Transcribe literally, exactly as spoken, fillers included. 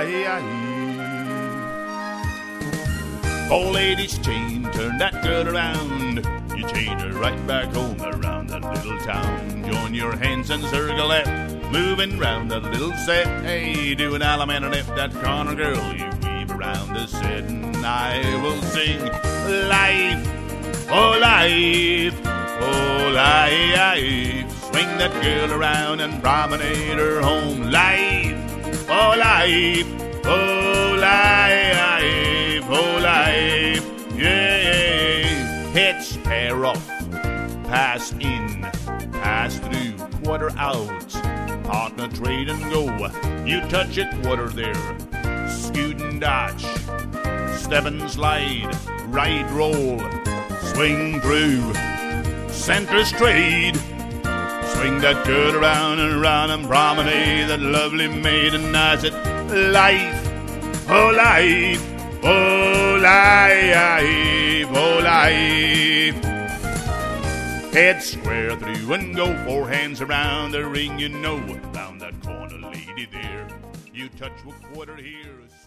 Old lady's chain, turn that girl around. You chain her right back home around that little town. Join your hands and circle left, moving round that little set. Hey, do an element and if that corner girl you weave around the set, and I will sing life, oh life, oh life. Swing that girl around and promenade her home. Life, oh life, oh life, oh life, yeah. Hitch, pair off, pass in, pass through, quarter out, partner trade and go. You touch it, quarter there, scoot and dodge, step and slide, right roll, swing through, center straight. Swing that girl around and around and promenade that lovely maiden. I said, life, oh life, oh life, oh life. Head square through and go, four hands around the ring, you know. Round that corner, lady there, you touch a quarter here.